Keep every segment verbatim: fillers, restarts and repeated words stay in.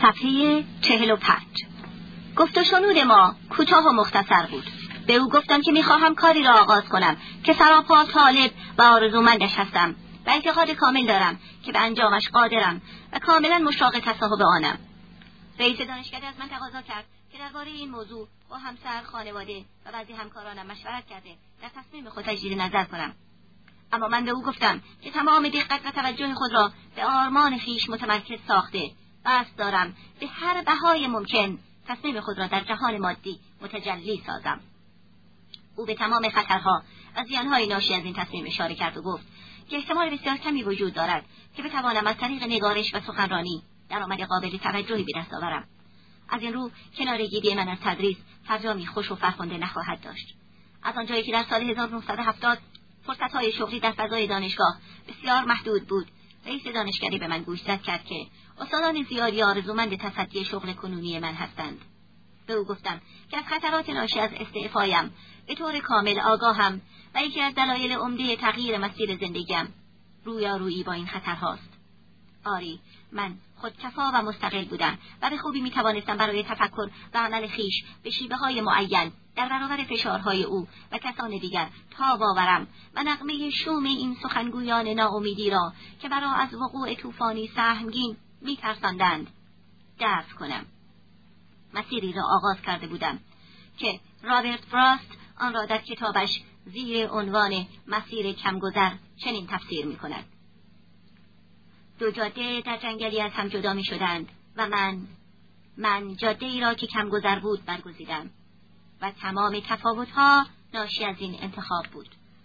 صفحه چهل و پنج. گفت و شنود ما کوتاه و مختصر بود. به او گفتم که میخواهم کاری را آغاز کنم که سراپا طالب و آرزومندش هستم و اعتقاد کامل دارم که به انجامش قادرم و کاملا مشتاق تصاحب آنم. رئیس دانشکده از من تقاضا کرد که درباره این موضوع با همسر، خانواده و بعضی همکارانم مشورت کرده در تصمیم خود تجدید نظر کنم. اما من به او گفتم که تمام دقت و توجه خود را به آرمان خویش متمرکز ساخته و قصد دارم به هر بهای ممکن تصمیم خود را در جهان مادی متجلی سازم. او به تمام خطرها و زیانهای ناشی از این تصمیم اشاره کرد و گفت که احتمال بسیار کمی وجود دارد که بتوانم از طریق نگارش و سخنرانی درآمد قابل توجهی به دست آورم. از این رو کنارگیری من از تدریس فرجامی خوش و فرخنده نخواهد داشت. از آنجایی که در سال هزار و نهصد و هفتاد فرصت‌های شغلی در فضای دانشگاه بسیار محدود بود، رئیس دانشکده به من گوشزد کرد که استادان زیادی آرزومند تصدی شغل کنونی من هستند. به او گفتم که از خطرات ناشی از استعفایم به طور کامل آگاهم و یکی از دلایل عمده تغییر مسیر زندگیم رویارویی با این خطرهاست. آری، من خودکفا و مستقل بودم و به خوبی می توانستم برای تفکر و عمل خیش به شیوه‌های معین در برابر فشارهای او و کسان دیگر تاب آورم و نغمه شوم این سخنگویان ناامیدی را که مرا از وقوع طوفانی سهمگین می ترساندند دفع کنم. مسیری را آغاز کرده بودم که رابرت فراست آن را در کتابش زیر عنوان مسیر کمگذر چنین تفسیر می کند: دو جاده در جنگلی از هم جدا می شدند و من من جاده ای را که کمگذر بود برگزیدم و تمام تفاوت‌ها ناشی از این انتخاب بود.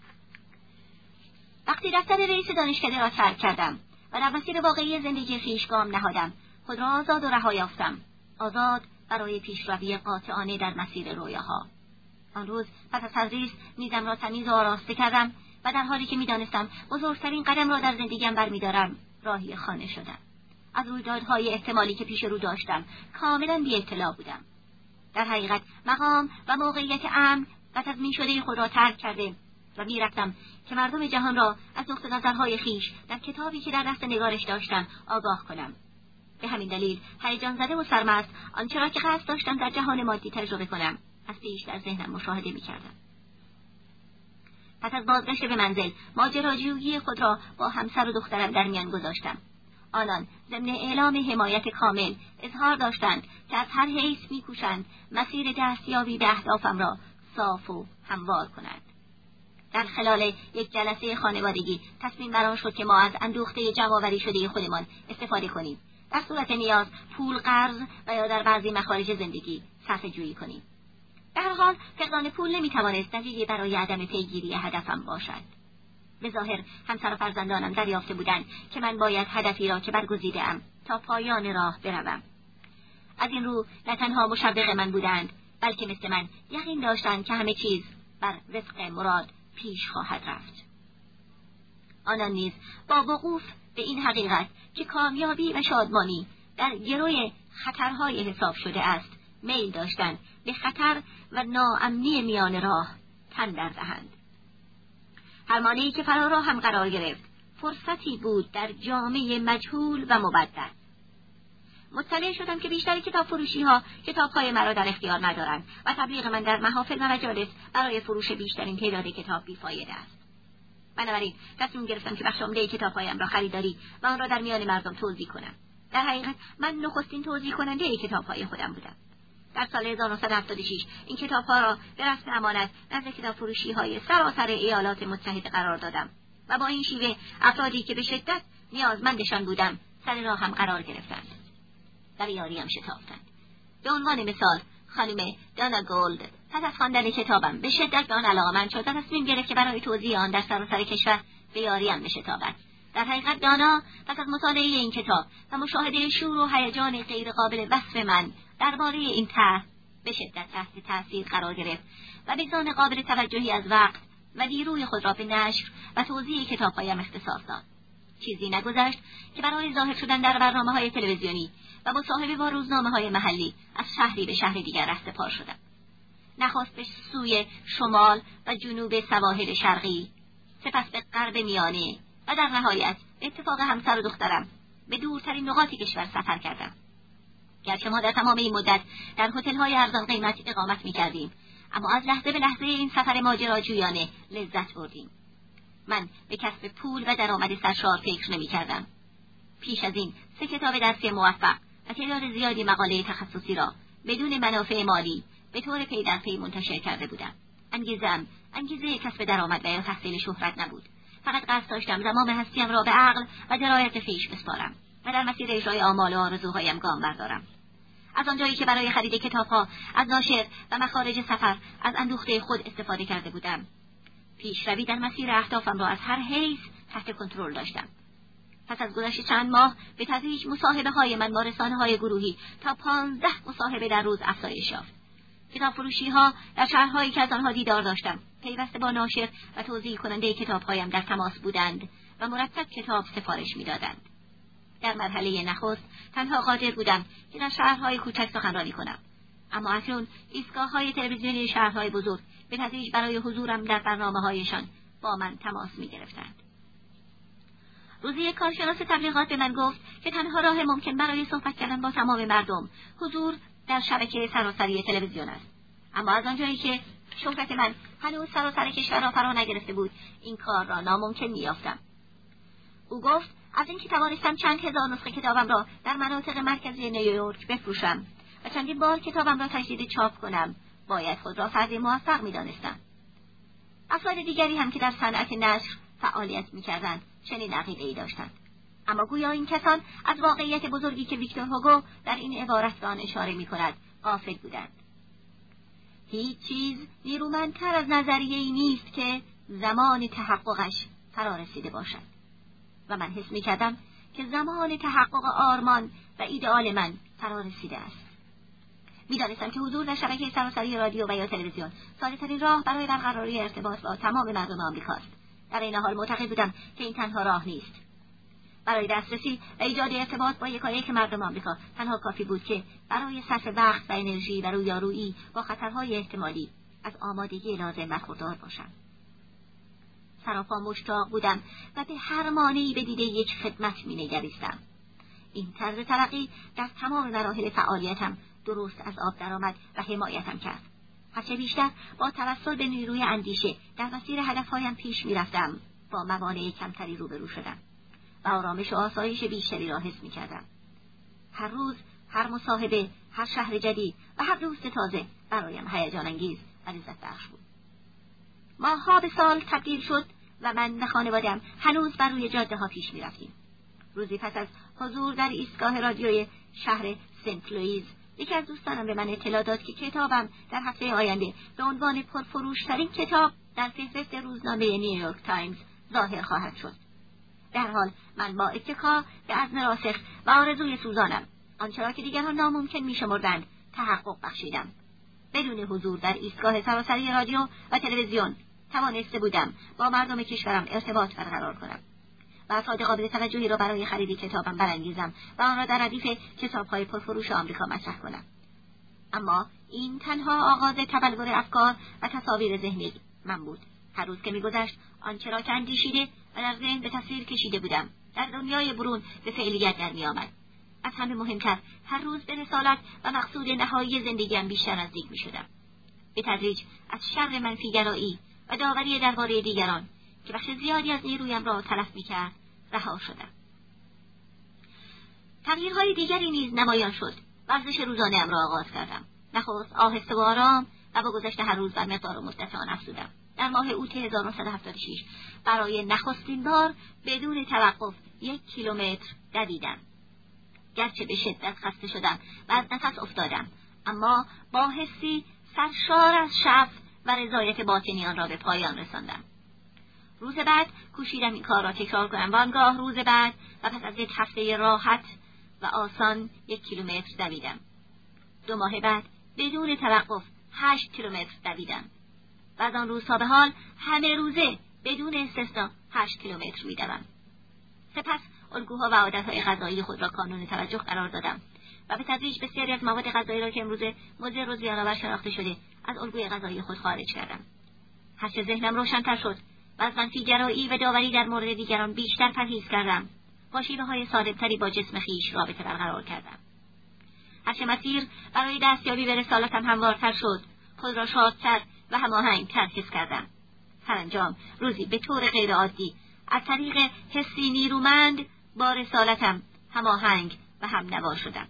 وقتی دفتر رئیس دانشکده را ترک کردم و در مسیر واقعی زندگی خویش گام نهادم، خود را آزاد و رها یافتم، آزاد برای پیشروی قاطعانه در مسیر رویاها. آن روز پس از تدریس میزم را تمیز و آراسته کردم و در حالی که میدانستم بزرگترین قدم را در زندگیم برمی‌دارم راهی خانه شدم. از رویدادهای احتمالی که پیش رو داشتم کاملا بی اطلاع بودم. در حقیقت مقام و موقعیت امن و تضمین شده خود را ترک کرده و می‌رفتم که مردم جهان را از نقطه نظرهای خویش در کتابی که در دست نگارش داشتم آگاه کنم. به همین دلیل هیجان زده و سرمست آنچه را که قصد داشتم در جهان مادی تجربه کنم از پیش در ذهنم مشاهده می‌کردم. پس از بازگشت به منزل ماجراجویی خود را با همسر و دخترم در میان گذاشتم. آنان ضمن اعلام حمایت کامل اظهار داشتند که از هر حیث می‌کوشند مسیر دستیابی به اهدافم را صاف و هموار کنند. در خلال یک جلسه خانوادگی تصمیم بر آن شد که ما از اندوخته جمع‌آوری شده خودمان استفاده کنیم. در صورت نیاز پول قرض و یا در بعضی مخارج زندگی صرفه جویی کنیم. در هر حال فقدان پول نمی‌توانست دلیلی برای عدم پیگیری هدفم باشد. به ظاهر همسر و فرزندانم دریافته بودند که من باید هدفی را که برگزیده‌ام تا پایان راه بروم. از این رو نه تنها مشوق من بودند، بلکه مثل من یقین داشتند که همه چیز بر وفق مراد پیش خواهد رفت. آنان نیز با وقوف به این حقیقت که کامیابی و شادمانی در گروی خطرهای حساب شده است، میل داشتند به خطر و ناامنی میان راه تن در دهند. هر مانعی که فرا راه هم قرار گرفت فرصتی بود در جامعه مجهول و مبدل. مطلع شدم که بیشتر کتاب فروشی ها کتاب های مرا در اختیار ندارند و تبلیغ من در محافل و مجالس برای فروش بیشترین تعداد کتاب بیفایده است. بنابراین تصمیم گرفتم که بخش عمده کتاب‌هایم را خریداری و آن را در میان مردم توزیع کنم. در حقیقت من نخستین توزیع کننده کتاب‌های خودم بودم. در سال هزار و نهصد و هفتاد و شش این کتاب‌ها را به رسم امانت نزد کتاب فروشی‌های سراسر ایالات متحده قرار دادم و با این شیوه افرادی که به شدت نیازمندشان بودم سر راه هم قرار گرفتند. در یاریم شتافتند. به عنوان مثال خانم دانا گولد پس از خواندن کتابم به شدت به آن علاقه‌مند شد و تصمیم گرفت که برای توزیع آن در سراسر کشور به یاریم بشتابد. در حقیقت دانا پس از مطالعه این کتاب و مشاهده شور و هیجان غیر قابل وصف من درباره این طرح به شدت تحت تاثیر قرار گرفت و بگذان قابل توجهی از وقت و نیروی خود را به نشر و توزیع کتاب‌هایم اختصاص داد. چیزی نگذشت که برای ظاهر شدن در برنامه‌های تلویزیونی و مصاحبه با روزنامه‌های محلی از شهری به شهر دیگر رهسپار شدم. نخست به سوی شمال و جنوب سواحل شرقی، سپس به غرب میانه و در نهایت به اتفاق همسر و دخترم به دورترین نقاط کشور سفر کردم. گرچه ما در تمام این مدت در هتل‌های ارزان قیمت اقامت می‌کردیم، اما از لحظه به لحظه این سفر ماجراجویانه لذت بردیم. من به کسب پول و درآمد سرشار فکر نمی‌کردم. پیش از این سه کتاب درسی موفق و تعداد زیادی مقاله تخصصی را بدون منافع مالی به طور پی در پی منتشر کرده بودم. انگیزه‌ام انگیزه کسب درآمد و یا تحصیل شهرت نبود. فقط قصد داشتم زمام هستیم را به عقل و درایت خویش بسپارم و در مسیر اجرای آمال و آرزوهایم گام بردارم. از آنجایی که برای خرید کتاب‌ها از ناشر و مخارج سفر از اندوخته خود استفاده کرده بودم، پیشروی در مسیر اهدافم را از هر حیث تحت کنترل داشتم. پس از گذشت چند ماه به تدریج مصاحبه‌های من با رسانه‌های گروهی تا پانزده مصاحبه در روز افزایش یافت. کتاب فروشی‌ها در شهرهایی که از آنها دیدار داشتم پیوسته با ناشر و توزیع کننده کتاب‌هایم در تماس بودند و مرتب کتاب سفارش می‌دادند. در مرحله نخست تنها قادر بودم که در شهرهای کوچک سخنرانی کنم، اما اکنون ایستگاه‌های تلویزیونی شهرهای بزرگ به تدریج برای حضورم در برنامه‌هایشان با من تماس می‌گرفتند. روزی یک کارشناس تبلیغات به من گفت که تنها راه ممکن برای صحبت کردن با تمام مردم حضور در شبکه سراسری تلویزیون است. اما از آنجایی که شهرت من هنوز سراسر کشور را فرا نگرفته بود، این کار را ناممکن می‌یافتم. او گفت از اینکه توانستم چند هزار نسخه کتابم را در مناطق مرکزی نیویورک بفروشم و چندین بار کتابم را تجدید چاپ کنم، باید خود را فردی موفق می‌دانستم. افراد دیگری هم که در صنعت نشر فعالیت می‌کردند چنین عقیده‌ای داشتند، اما گویا این کسان از واقعیت بزرگی که ویکتور هوگو در این عبارت به آن اشاره می‌کند غافل بودند. هیچ چیز نیرومندتر از نظریه‌ای نیست که زمان تحققش فرا رسیده باشد. و من حس می‌کردم که زمان تحقق آرمان و ایدئال من فرا رسیده است. می‌دانستم که حضور در شبکه سراسری رادیو و یا تلویزیون ساده‌ترین راه برای برقراری ارتباط با تمام مردم آمریکاست. در این حال معتقد بودم که این تنها راه نیست. برای دسترسی و ایجاد ارتباط با یکایک مردم آمریکا تنها کافی بود که برای صرف وقت و انرژی و رویارویی با خطرهای احتمالی از آمادگی لازم برخوردار باشم. سراپا مشتاق بودم و به هر مانعی به دیده یک خدمت می‌نگریستم. این طرز ترقی در تمام مراحل فعالیتم درست از آب درآمد و حمایتم کرد. هرچه بیشتر با توسل به نیروی اندیشه در مسیر هدفهایم پیش می‌رفتم، با موانع کمتری روبرو شدم و آرامش و آسایش بیشتری را حس می‌کردم. هر روز، هر مصاحبه، هر شهر جدید و هر دوست تازه برایم هیجان انگیز و لذت بخش بود. ماه‌ها به سال تبدیل شد و من و خانواده‌ام هنوز بر روی جاده‌ها پیش می‌رفتیم. روزی پس از حضور در ایستگاه رادیوی شهر سنت لوئیس، یکی از دوستانم به من اطلاع داد که کتابم در هفته آینده به عنوان پرفروش‌ترین کتاب در فهرست روزنامه نیویورک تایمز ظاهر خواهد شد. در حال من با اتکا به عزم راسخ و آرزوی سوزانم آنچه را که دیگران ناممکن می‌شمردند تحقق بخشیدم. بدون حضور در ایستگاه سراسری رادیو و تلویزیون توانسته بودم با مردم کشورم ارتباط برقرار کنم و افراد قابل توجهی را برای خرید کتابم برانگیزم و آن را در ردیف کتاب‌های پرفروش آمریکا مطرح کنم. اما این تنها آغاز تبلور افکار و تصاویر ذهنی من بود. هر روز که می‌گذشت آنچه را که اندیشیده و در ذهن به تصویر کشیده بودم در دنیای برون به فعلیت در می‌آمد. از همه مهمتر هر روز به رسالت و مقصود نهایی زندگیم بیشتر نزدیک می‌شدم. به تدریج از شر منفی‌گرایی و داوری درباره دیگران که بخش زیادی از نیرویم را تلف می‌کرد رها شدم. تغییرهای دیگری نیز نمایان شد. ورزش روزانه‌ام را آغاز کردم. نخست آهسته و آرام و با گذشت هر روز بر مقدار و مدت آن افزودم. در ماه اوت هزار و نهصد و هفتاد و شش برای نخستین بار بدون توقف یک کیلومتر دویدم. گرچه به شدت خسته شدم و از نفس افتادم، اما با حسی سرشار از شعف و رضایت باطنی آن را به پایان رساندم. روز بعد کوشیدم این کار را تکرار کنم و آنگاه روز بعد و پس از یک هفته راحت و آسان یک کیلومتر دویدم. دو ماه بعد بدون توقف هشت کیلومتر دویدم و از آن روزها به حال همه روزه بدون استثنا هشت کیلومتر می‌دوم. سپس الگوها و عادتهای غذایی خود را کانون توجه قرار دادم و به تدریج بسیاری از مواد غذایی را که امروزه مضر و زیان‌آور شناخته شده از الگوی غذایی خود خارج کردم. هرچه ذهنم روشن‌تر شد و از منفی‌گرایی و داوری در مورد دیگران بیشتر پرهیز کردم، با شیوه‌های سالم‌تری با جسم خویش رابطه برقرار کردم. هرچه مسیر برای دستیابی به رسالتم هموارتر شد، خود را شادتر و هماهنگتر حس کردم. سرانجام روزی به طور غیرعادی از طریق حسی نیرومند با رسالتم هماهنگ و همنوا شدم.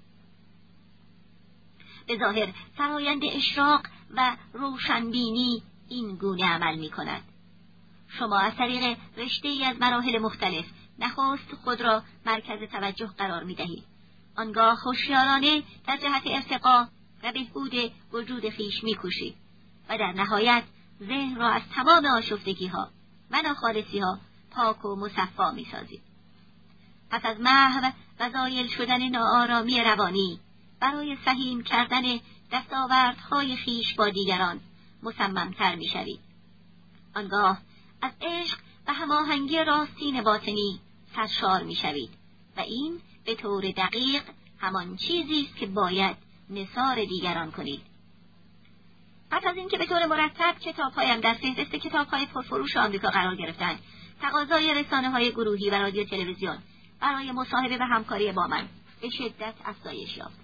به ظاهر فرایند اشراق و روشنبینی این گونه عمل می کند. شما از طریق رشته‌ای از مراحل مختلف نخست خود را مرکز توجه قرار می دهید. آنگاه هوشیارانه در جهت ارتقا و بهبود وجود خویش می کوشید و در نهایت ذهن را از تمام آشفتگی ها و ناخالصی ها پاک و مصفا می سازید. پس از محو و زایل شدن ناآرامی روانی برای سهیم کردن دستاوردهای خویش با دیگران مصممتر می شوید. آنگاه از عشق و هماهنگی راستین باطنی سرشار می شوید و این به طور دقیق همان چیزی است که باید نثار دیگران کنید. پس از اینکه به طور مرتب کتاب‌هایم در فهرست کتاب‌های پرفروش آمریکا قرار گرفتند، تقاضای رسانه‌های گروهی و رادیو تلویزیون برای مصاحبه و همکاری با من به شدت افزایش یافت.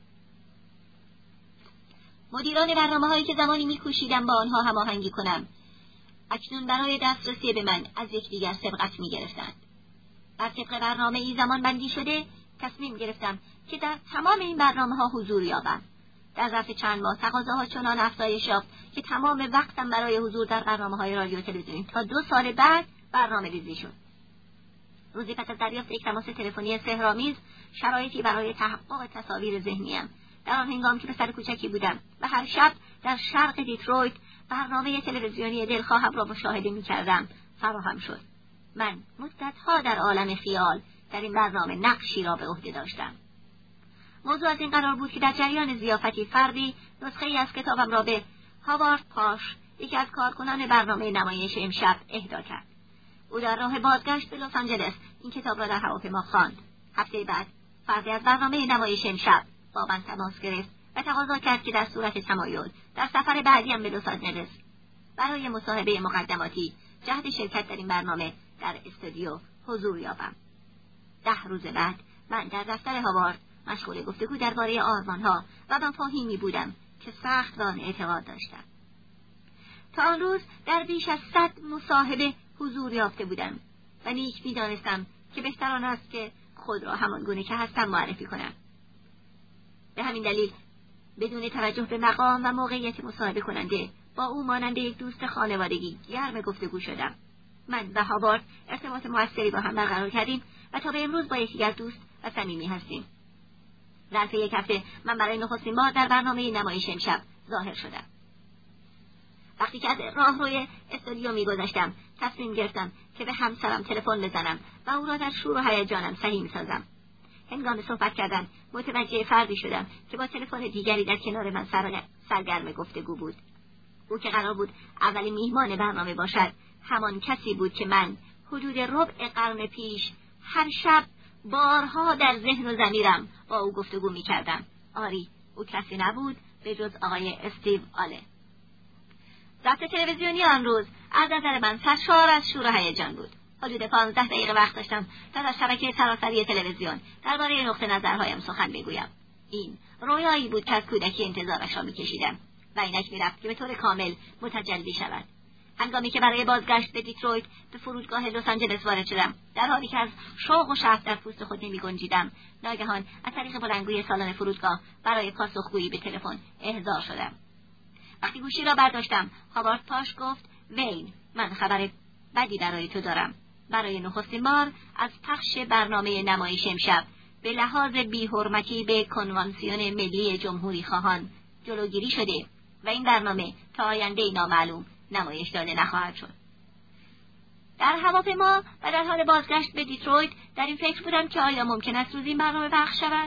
مدیران برنامه‌هایی که زمانی می‌کوشیدم با آنها هماهنگی کنم، اکنون برای دسترسی به من از یکدیگر سبقت می‌گرفتند. بر طبق برنامه‌ای زمان بندی شده تصمیم گرفتم که در تمام این برنامه‌ها حضور یابم. در ظرف چند ماه تقاضاها چنان افزایش یافت که تمام وقتم برای حضور در برنامه‌های رادیو و تلویزیون تا دو سال بعد برنامه‌ریزی شد. روزی پس از دریافت یک تماس تلفنی سحرآمیز، شرایطی برای تحقق تصاویر ذهنیم در آن هنگام که پسر کوچکی بودم و هر شب در شرق دیترویت برنامه تلویزیونی دلخواهم را مشاهده می‌کردم فراهم شد. من مدت‌ها در عالم خیال در این برنامه نقشی را به عهده داشتم. موضوع از این قرار بود که در جریان ضیافتی فردی نسخه‌ای از کتابم را به هاوارد پاش، یکی از کارکنان برنامه نمایش امشب، اهدا کرد. او در راه بازگشت به لس آنجلس این کتاب را در هواپیما خواند. هفته بعد فردی از برنامه نمایش امشب با من تماس گرفت و تقاضا کرد که در صورت تمایل در سفر بعدیم به لس آنجلس برای مصاحبه مقدماتی جهت شرکت در این برنامه در استودیو حضور یابم. ده روز بعد من در دفتر هاوارد مشغول گفتگو درباره آرمان‌ها و مفاهیمی بودم که سخت به آن اعتقاد داشتم. تا آن روز در بیش از صد مصاحبه حضور یافته بودم و نیک می‌دانستم که بهتر آن است که خود را همان گونه که هستم معرفی کنم. به همین دلیل بدون توجه به مقام و موقعیت مصاحبه کننده با او مانند یک دوست خانوادگی گرم گفتگو شدم. من و هاوارد ارتباط موثری با هم برقرار کردیم و تا به امروز با یکدیگر دوست و صمیمی هستیم. ظرف یک هفته من برای نخستین بار در برنامه نمایش امشب ظاهر شدم. وقتی که از راهروی استودیو می‌گذشتم، تصمیم گرفتم که به همسرم تلفن بزنم و او را در شور و هیجانم سهیم سازم. هنگام صحبت کردن متوجه فردی شدم که با تلفن دیگری در کنار من سرگرم گفتگو بود. او که قرار بود اولین میهمان برنامه باشد، همان کسی بود که من حدود ربع قرن پیش هر شب بارها در ذهن و ضمیرم با او گفتگو می‌کردم. آری، او کسی نبود به جز آقای استیو آله. ضبط تلویزیونی آن روز از نظر من سرشار از شور و هیجان بود. حدود پانزده دقیقه وقت داشتم تا در شبکه سراسری تلویزیون درباره نقطه نظرهایم سخن بگویم. این رویایی بود که از کودکی انتظارش را می‌کشیدم و اینک می‌رفت که به طور کامل متجلی شود. هنگامی که برای بازگشت به دیترویت به فرودگاه لس آنجلس وارد شدم، در حالی که از شوق و شعف در پوست خود نمی‌گنجیدم، ناگهان از طریق بلندگوی سالن فرودگاه برای پاسخگویی به تلفن احضار شدم. وقتی گوشی را برداشتم، هاوارد پاش گفت: وین، من خبر بدی برای تو دارم. برای نخستین بار از پخش برنامه نمایش امشب به لحاظ بی‌حرمتی به کنوانسیون ملی جمهوری خواهان جلوگیری شده و این برنامه تا آینده نامعلوم نمایش داده نخواهد شد. در هواپیما و در حال بازگشت به دیترویت در این فکر بودم که آیا ممکن است روز این برنامه پخش شود.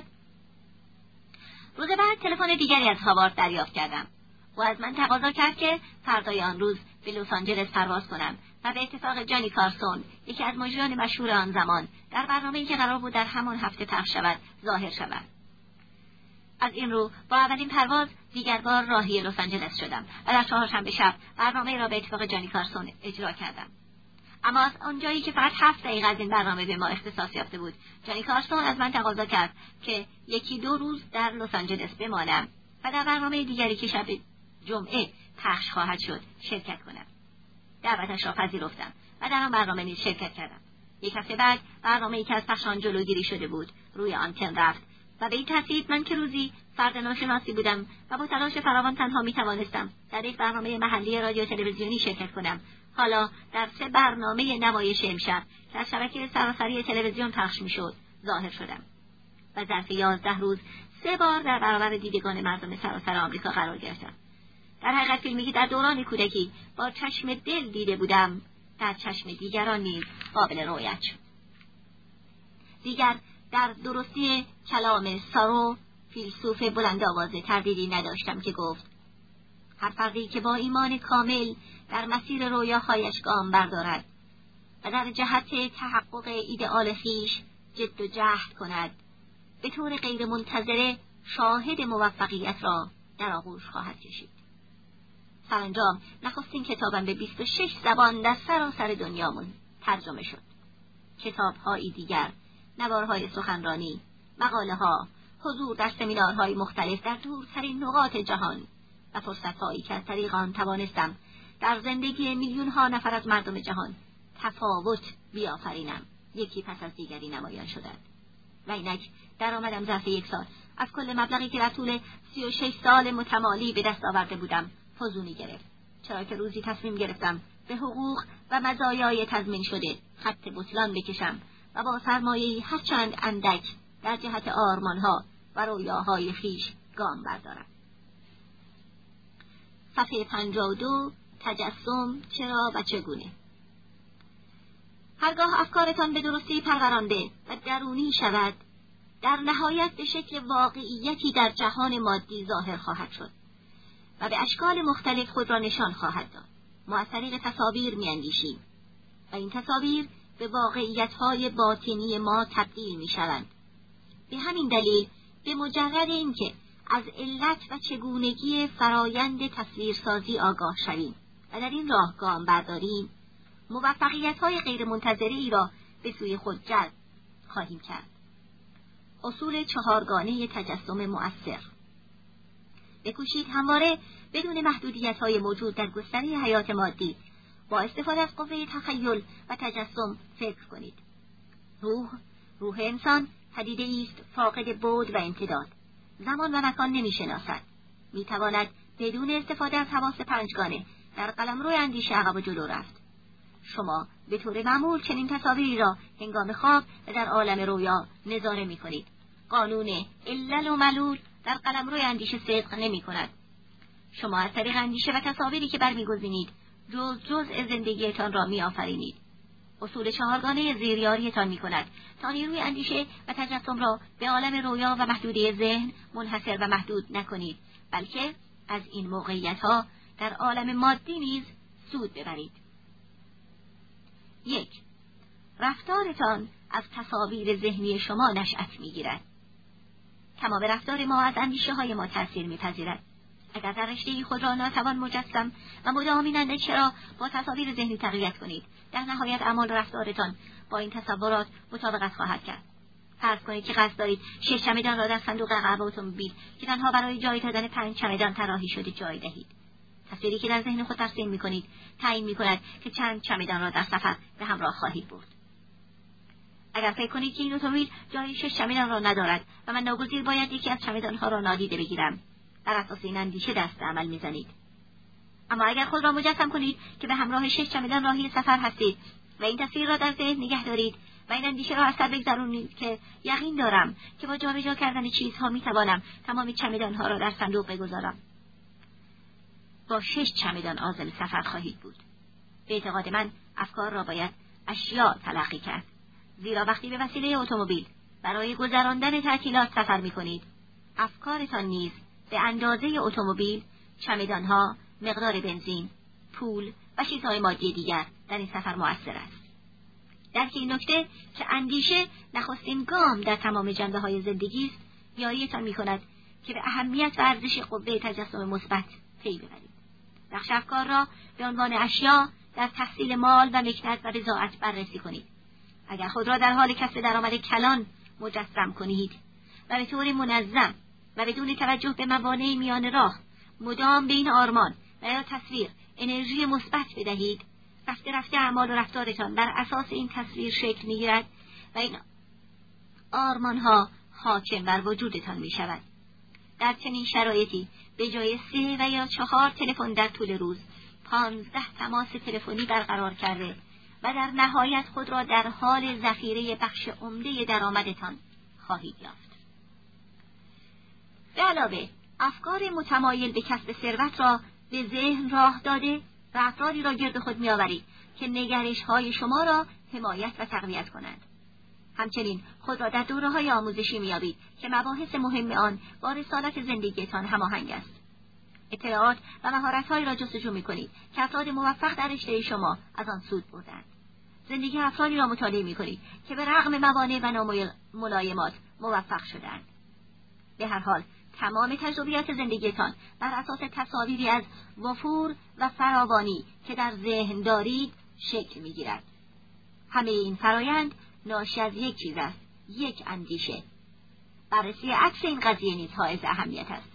روز بعد تلفن دیگری از هاوارد دریافت کردم. او از من تقاضا کرد که فردای آن روز به لس آنجلس پرواز کنم و به اتفاق جانی کارسون، یکی از مجریان مشهور آن زمان، در برنامه‌ای که قرار بود در همان هفته پخش شود ظاهر شود. از این رو با اولین پرواز دیگر بار راهی لس آنجلس شدم و در چهارشنبه شب برنامه را به اتفاق جانی کارسون اجرا کردم. اما از آنجایی که فقط هفت دقیقه از این برنامه به ما اختصاص یافته بود، جانی کارسون از من تقاضا کرد که یکی دو روز در لس آنجلس بمانم و در برنامه دیگری که شب جمعه پخش خواهد شد شرکت کنم. دعوتش را پذیرفتم و در آن برنامه نیز شرکت کردم. یک هفته بعد برنامه‌ای که از پخش آن جلوگیری شده بود روی آنتن رفت و به این ترتیب من که روزی فرد ناشناسی بودم و با تلاش فراوان تنها می توانستم در یک برنامه محلی رادیو تلویزیونی شرکت کنم، حالا در سه برنامه نمایش امشب که از شبکه سراسری تلویزیون پخش میشد ظاهر شدم و ظرف یازده روز سه بار در برابر دیدگان مردم سراسر آمریکا قرار گرفتم. در حقیقت فیلمی که در دوران کودکی با چشم دل دیده بودم در چشم دیگران نیز قابل رؤیت شد. دیگر در درستی کلام سارو فیلسوف بلند آوازه تردیدی نداشتم که گفت هر فردی که با ایمان کامل در مسیر رویاهایش گام بردارد و در جهت تحقق ایدئال خویش جد و جهد کند، به طور غیر منتظره شاهد موفقیت را در آغوش خواهد کشید. سرانجام نخستین کتابم به بیست و شش زبان در سراسر دنیا ترجمه شد. کتاب‌های دیگر، نوارهای سخنرانی، مقاله‌ها، حضور در سمینارهای مختلف در دورترین نقاط جهان و فرصت‌هایی که از طریق آن توانستم در زندگی میلیون‌ها نفر از مردم جهان تفاوت بیافرینم، یکی پس از دیگری نمایان شدند. و اینک درآمدم ظرف یک سال از کل مبلغی که در طول سی و شش سال متمالی به دست آورده بودم فزونی گرفت، چرا که روزی تصمیم گرفتم به حقوق و مزایای تضمین شده خط بطلان بکشم و با سرمایه‌ای هرچند اندک در جهت آرمانها و رویاهای خویش گام بردارم. صفحه پنجاه و دو. تجسم چرا و چگونه. هرگاه افکارتان به درستی پرورانده و درونی شود، در نهایت به شکل واقعیتی در جهان مادی ظاهر خواهد شد و به اشکال مختلف خود را نشان خواهد داد. ما از طریق تصاویر می‌اندیشیم و این تصاویر به واقعیت‌های باطنی ما تبدیل می‌شوند. به همین دلیل به مجرد اینکه از علت و چگونگی فرایند تصویرسازی آگاه شویم و در این راه گام برداریم، موفقیت‌های غیرمنتظره‌ای را به سوی خود جلب خواهیم کرد. اصول چهارگانه تجسم مؤثر. بکوشید همواره بدون محدودیت‌های موجود در گستره حیات مادی با استفاده از قوه تخیل و تجسم فکر کنید. روح، روح انسان پدیده‌ای است فاقد بعد و امتداد. زمان و مکان نمی‌شناسد. می‌تواند بدون استفاده از حواس پنجگانه در قلمرو اندیشه عقب و جلو رفت. شما به طور معمول چنین تصاویری را هنگام خواب و در عالم رویا نظاره می‌کنید. قانون علل و معلول در قلمرو اندیشه صدق نمی‌کند. شما از طریق اندیشه و تصاویری که برمی‌گزینید جز جزء زندگیتان را می‌آفرینید. اصول چهارگانه زیریاریتان می‌کند تا نیروی اندیشه و تجسم را به عالم رویا و محدوده ذهن منحصر و محدود نکنید، بلکه از این موقعیت‌ها در عالم مادی نیز سود ببرید. یک، رفتارتان از تصاویر ذهنی شما نشأت می‌گیرد. تمام رفتار ما از اندیشه‌های ما تأثیر می‌پذیرد. اگر در رشته‌ای خود را ناتوان مجسم و مداومیننده چرا با تصاویر ذهنی تقویت کنید، در نهایت اعمال رفتارتان با این تصورات مطابقت خواهد کرد. فرض کنید که قصد دارید شش چمدان را در صندوق عقب اتومبیل که تنها برای جای دادن پنج چمدان طراحی شده جای دهید. تصویری که در ذهن خود ترسیم می‌کنید تعیین می‌کند که چند چمدان را در سفر به همراه خواهید برد. اگر فکر کنید که این اتومبیل جای شش چمدان را ندارد و من ناگزیر باید یکی از چمدان‌ها را نادیده بگیرم، بر اساس این اندیشه دست عمل می‌زنید. اما اگر خود را مجسم کنید که به همراه شش چمدان راهی سفر هستید و این تصویر را در ذهن نگه دارید و این اندیشه را از سر بگذرونید که یقین دارم که با جابجا کردن چیزها می‌توانم تمام چمدان‌ها را در صندوق بگذارم، با شش چمدان عازم سفر خواهید بود. به اعتقاد من افکار را باید اشیاء تلقی کرد، زیرا وقتی به وسیله اتومبیل برای گذراندن تعطیلات سفر می‌کنید، افکارتان نیز به اندازه اتومبیل، چمدان‌ها، مقدار بنزین، پول و چیزهای مادی دیگر در این سفر مؤثر است. درک این نکته که اندیشه نخستین گام در تمام جنبه‌های زندگی است، یاریتان می‌کند که به اهمیت و ارزش قوه تجسم مثبت پی ببرید. نقش افکار را به عنوان اشیاء در تحصیل مال و مکنت و بضاعت بررسی کنید. اگر خود را در حال کسب درآمد کلان مجسم کنید و به طور منظم و بدون توجه به موانع میان راه مدام به این آرمان و یا تصویر انرژی مثبت بدهید، رفته رفته اعمال و رفتارتان بر اساس این تصویر شکل می‌گیرد و این آرمان‌ها حاکم بر وجودتان می‌شود. در چنین شرایطی به جای سه و یا چهار تلفن در طول روز، پانزده تماس تلفنی برقرار کرده و در نهایت خود را در حال ذخیره بخش عمده درآمدتان خواهید یافت. به علاوه افکار متمایل به کسب ثروت را به ذهن راه داده و افرادی را گرد خود می‌آورید که نگرش‌های شما را حمایت و تقویت کنند. همچنین خود را در دوره‌های آموزشی می‌یابید که مباحث مهم آن با رسالت زندگیتان هماهنگ است. اطلاعات و مهارت‌هایی را جستجو می‌کنید که افراد موفق در رشته شما از آن سود بردند. زندگی افرادی را مطالعه می‌کنید که به رغم موانع و ناملایمات موفق شدند. به هر حال تمام تجربیات زندگیتان بر اساس تصاویری از وفور و فراوانی که در ذهن دارید شکل می‌گیرد. همه این فرایند ناشی از یک چیز است، یک اندیشه. بررسی عکس این قضیه نیز حائز اهمیت است.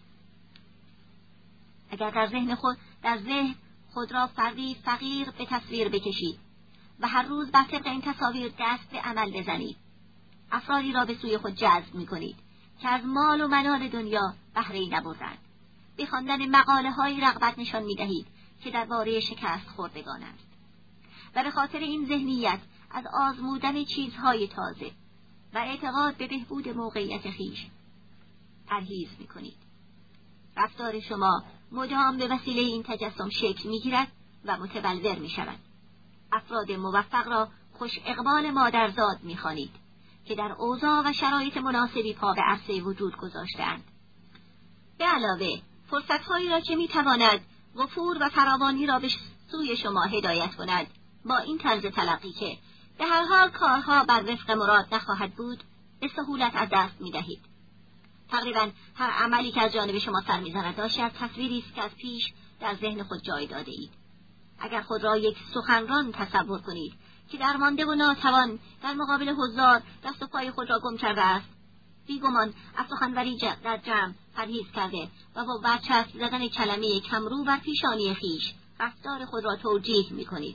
اگر در ذهن خود در ذهن خود را فردی فقیر به تصویر بکشید و هر روز بر طبق این تصاویر دست به عمل بزنید، افرادی را به سوی خود جذب می‌کنید که از مال و منال دنیا بهره‌ای نبردند. به خواندن مقاله‌های رغبت نشان می‌دهید که درباره شکست خوردگان است و به خاطر این ذهنیت از آزمودن چیزهای تازه و اعتقاد به بهبود موقعیت خویش پرهیز می‌کنید. رفتار شما مدام به وسیله این تجسم شکل می‌گیرد و متبلور می‌شود. افراد موفق را خوش اقبال مادرزاد می‌خوانید که در اوضاع و شرایط مناسبی پا به عرصه وجود گذاشته‌اند. به علاوه فرصت‌هایی را که می‌تواند وفور و فراوانی را به سوی شما هدایت کند، با این طرز تلقی که به هر حال کارها بر وفق مراد نخواهد بود، به سهولت از دست می‌دهید. تقریباً هر عملی که از جانب شما سر می‌زند ناشی از تصویری است که از پیش در ذهن خود جای داده اید. اگر خود را یک سخنران تصور کنید که درمانده و ناتوان در مقابل حضار دست و پای خود را گم کرده است، بیگمان از سخنوری در جمع پرهیز کرده و با برچسب زدن کلمه کمرو بر پیشانی خویش رفتار خود را توجیه می‌کنید.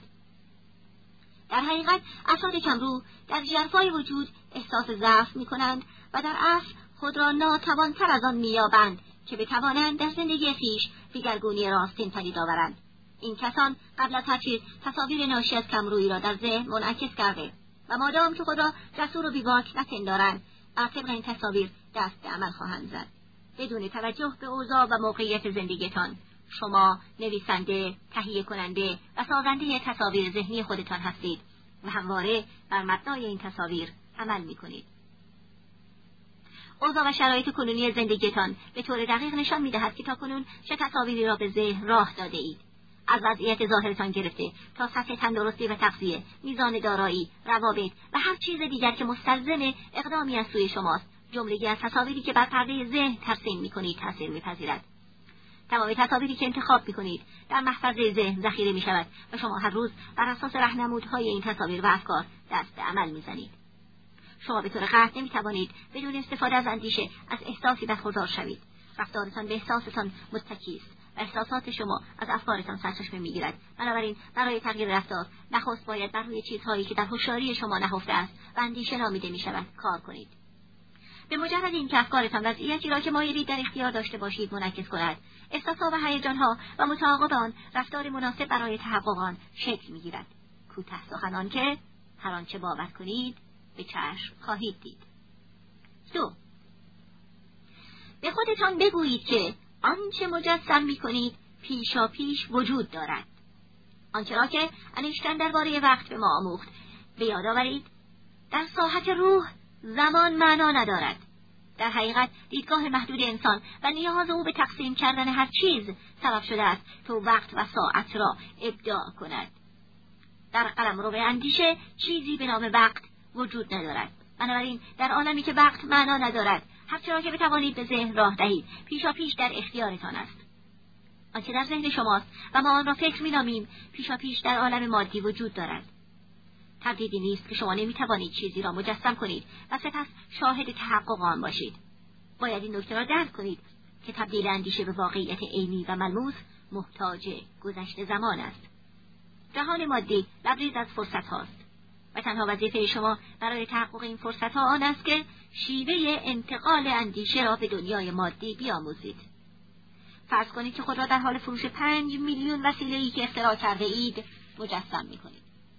در حقیقت افراد کمرو در ژرفای وجود احساس ضعف می‌کنند و در اصل خود را ناتوان‌تر از آن می‌یابند که بتوانند در زندگی خویش دگرگونی راستین پدید آورند. این کسان قبل از هر چیز تصاویر ناشی از کمرویی را در ذهن منعکس کرده و مادام که خود را جسور و بیباک نپندارند، بر طبق این تصاویر دست به عمل خواهند زد. بدون توجه به اوضاع و موقعیت زندگیتان، شما نویسنده، تهیه کننده و سازنده تصاویر ذهنی خودتان هستید و همواره بر مبنای این تصاویر عمل می‌کنید. اوضاع و شرایط کنونی زندگیتان به طور دقیق نشان می‌دهد که تاکنون چه تصاویری را به ذهن راه داده اید. از وضعیت ظاهرتان گرفته تا سطح تندرستی و تغذیه، میزان دارایی، روابط و هر چیز دیگر که مستلزم اقدامی از سوی شماست، جملگی از تصاویری که بر پرده ذهن ترسیم می‌کنید تاثیر می‌پذیرد. تمام تصاویری که انتخاب می‌کنید در محفظه ذهن ذخیره می‌شود و شما هر روز بر اساس راهنمودهای این تصاویر و افکار دست به عمل می‌زنید. شما به طور قطع نمی‌توانید بدون استفاده از اندیشه از احساسی برخوردار شوید. رفتارتان به احساستان متکی است و احساسات شما از افکارتان سرچشمه می‌گیرد. بنابراین برای تغییر رفتار نخست باید بر روی چیزهایی که در هوشیاری شما نهفته است و اندیشه نامیده می‌شود کار کنید. به مجرد اینکه افکارتان وضعیتی را که مایلید در اختیار داشته باشید منعکس کند، احساسات و هیجان‌ها و متعاقب آن رفتار مناسب برای تحقق آن شکل می‌گیرد. کوتاه سخنان که هر آنچه باور کنید به چشم خواهید دید. دو. به خودتان بگویید که آنچه مجسم می‌کنید پیشا پیش وجود دارد. آنچه را که انیشتین درباره وقت به ما آموخت به یاد آورید. در ساحت روح زمان معنا ندارد. در حقیقت دیدگاه محدود انسان و نیاز او به تقسیم کردن هر چیز سبب شده است تا وقت و ساعت را ابداع کند. در قلمرو اندیشه چیزی به نام وقت وجود ندارد. بنابراین در عالمی که وقت معنا ندارد، هر چیزی که بتوانید به ذهن راه دهید پیشا پیش در اختیارتان است. آنچه در ذهن شماست و ما آن را فکر می‌نامیم پیشاپیش در عالم مادی وجود دارد. تردیدی نیست که شما نمی‌توانید چیزی را مجسم کنید و سپس شاهد تحقق آن باشید. باید این نکته را درک کنید که تبدیل اندیشه به واقعیت عینی و ملموس محتاج گذشت زمان است. جهان مادی لبریز از فرصت هاست و تنها وظیفه شما برای تحقق این فرصت ها آن است که شیوه انتقال اندیشه را به دنیای مادی بیاموزید. فرض کنید که خود را در حال فروش پنج میلیون وسیله‌ای که اختراع کرده اید مجسم می‌کنید.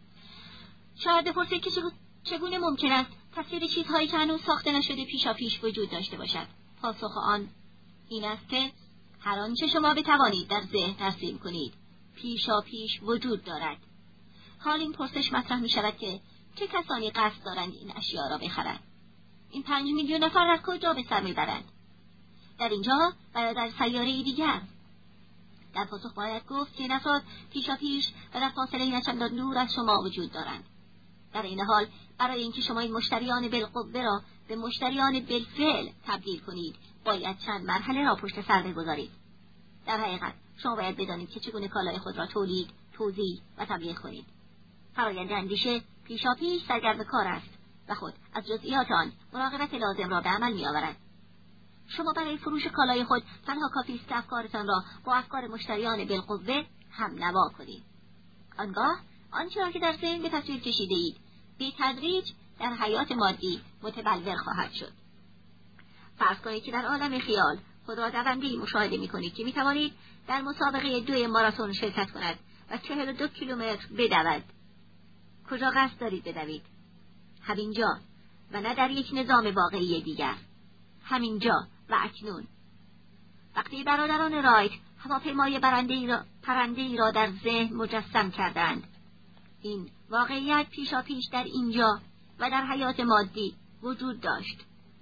شاید بپرسید که چگونه ممکن است تصویر چیزهایی که هنوز ساخته نشده پیشاپیش وجود داشته باشد؟ پاسخ آن این است که هر آنچه شما بتوانید در ذهن ترسیم کنید پیشاپیش وجود دارد. حال این پرسش مطرح می شود که چه کسانی قصد دارند این اشیاء را بخرند؟ این پنج میلیون نفر از کجا به سر می برند؟ در اینجا و یا در سیاره دیگر؟ در پاسخ باید گفت که این افراد پیشاپیش و در فاصله نچندان دور از شما وجود دارند. در این حال برای اینکه شما این مشتریان بالقوه را به مشتریان بالفعل تبدیل کنید باید چند مرحله را پشت سر بگذارید. در حقیقت شما باید بدانید که چگونه کالای خود را تولید، توزیع و تبلیغ کنید. فرآیند اندیشه پیشاپیش سرگرم کار است و خود از جزئیات آن مراقبت لازم را به عمل می‌آورد. شما برای فروش کالای خود تنها کافی است که افکارتان را با افکار مشتریان بالقوه هم نوا کنید. آنگاه آنچه را که در ذهن به تصویر کشیده اید به تدریج در حیات مادی متبلور خواهد شد. فرض کنید که در عالم خیال خود را دونده‌ای مشاهده می‌کنید که می‌توانید در مسابقه دو ماراتون شرکت کند و چهل و دو کیلومتر بدود. کجا قصد دارید بدوید؟ همینجا و نه در یک نظام واقعی دیگر. همینجا و اکنون. وقتی برادران رایت هواپیمای برنده‌ای را پرنده‌ای را در ذهن مجسم کردند، این واقعیت پیشاپیش در اینجا و در حیات مادی وجود داشت.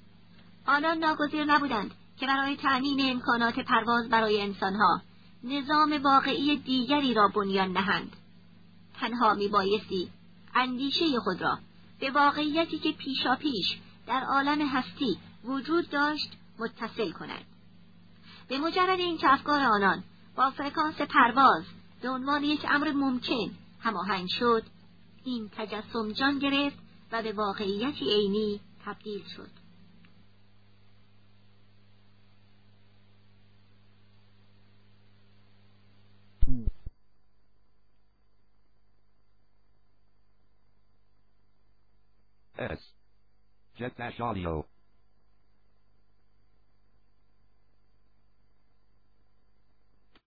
آنان ناگزیر نبودند که برای تأمین امکانات پرواز برای انسانها نظام واقعی دیگری را بنیان نهند. تنها میبایستی اندیشه خود را به واقعیتی که پیشاپیش در عالم هستی وجود داشت متصل کنند. به مجرد این که افکار آنان با فرکانس پرواز به عنوان یک امر ممکن هماهنگ شد، این تجسم جان گرفت و به واقعیتی عینی تبدیل شد. S. Jet Dash Audio.